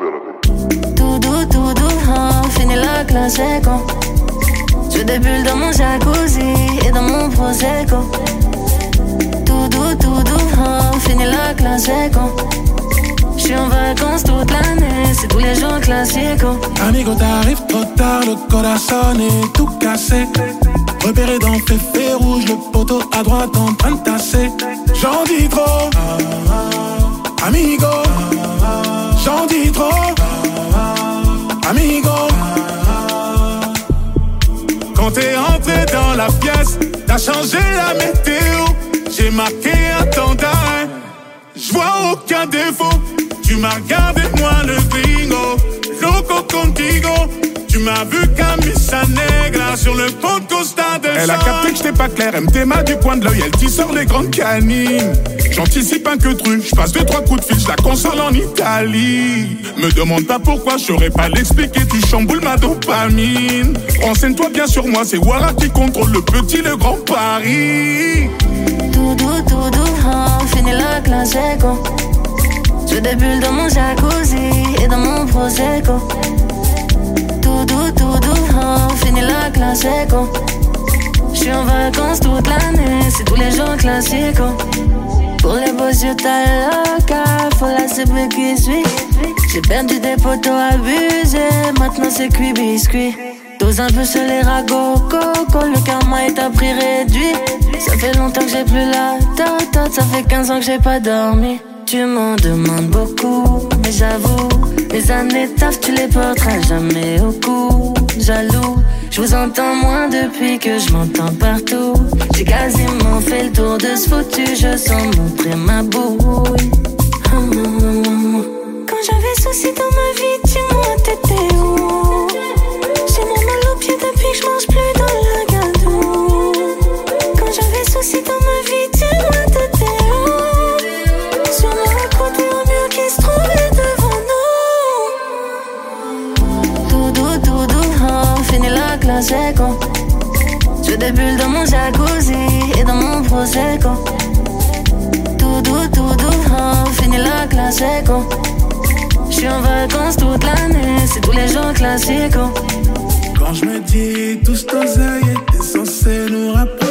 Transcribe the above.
Tout doux, on finit la classe éco. Je des bulles dans mon jacuzzi et dans mon prosecco. Tout doux, on finit la classe éco. J'suis en vacances toute l'année, c'est tous les jours classico. Amigo, t'arrives trop tard, le corazon est tout cassé. Repéré dans Féfé rouge, le poteau à droite en train de tasser. J'en dis trop, amigo. J'en dis trop, amigo. Quand t'es entré dans la pièce, t'as changé la météo. J'ai marqué un temps d'arrêt, j'vois aucun défaut. Tu m'as regardé, moi le gringo, loco contigo. Tu m'as vu camisa negra sur le pont de Costa del Sol. Elle a capté que j'étais pas clair, elle me déma du coin de l'œil, elle tisseur les grandes canines. J'anticipe un que truc, j'passe 2-3 coups de fil, j'la console en Italie. Me demande pas pourquoi, j'aurais pas l'expliquer, tu chamboules ma dopamine. Renseigne-toi bien sur moi, c'est Wara qui contrôle le petit, le grand Paris. Tout doux, on finit la classe éco. J'ai des bulles dans mon jacuzzi et dans mon prosecco. Tout doux, on finit la classe éco. J'suis en vacances toute l'année, c'est tous les jours classico. Pour les beaux yeux t'as loca, faut la cible qui suit. J'ai perdu des poteaux abusés, maintenant c'est cuit biscuit. Dose un peu sur les ragots, coco, le karma est à prix réduit. Ça fait longtemps que j'ai plus la tête, ça fait 15 ans que j'ai pas dormi. Tu m'en demandes beaucoup, mais j'avoue, les années taf, tu les porteras jamais au cou. Jaloux, je vous entends moins depuis que je m'entends partout. J'ai quasiment fait le tour de ce foutu, je sens montrer ma bouille. Quand j'avais souci dans ma vie, dis-moi t'étais où? J'ai mon mal aux pieds depuis que je mange plus dans la gadoue. Quand j'avais souci dans ma vie, dis-moi t'étais où? Sur la côte et un mur qui se trouvait devant nous. Tout doux, on finit la classe éco. J'ai des bulles dans mon jacuzzi et dans mon prosecco. Tout doux, on finit la classe éco. J'suis en vacances toute l'année, c'est tous les jours classico. Quand je me dis, tous nos œils étaient censés nous rappeler.